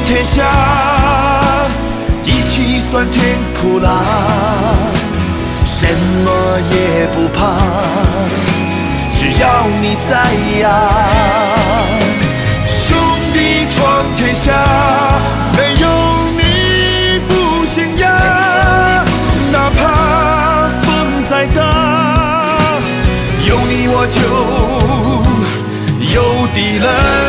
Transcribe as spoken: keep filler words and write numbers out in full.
天下，一起酸甜苦辣，什么也不怕，只要你在呀。兄弟闯天下，没有你不行呀。哪怕风再大，有你我就有敌人。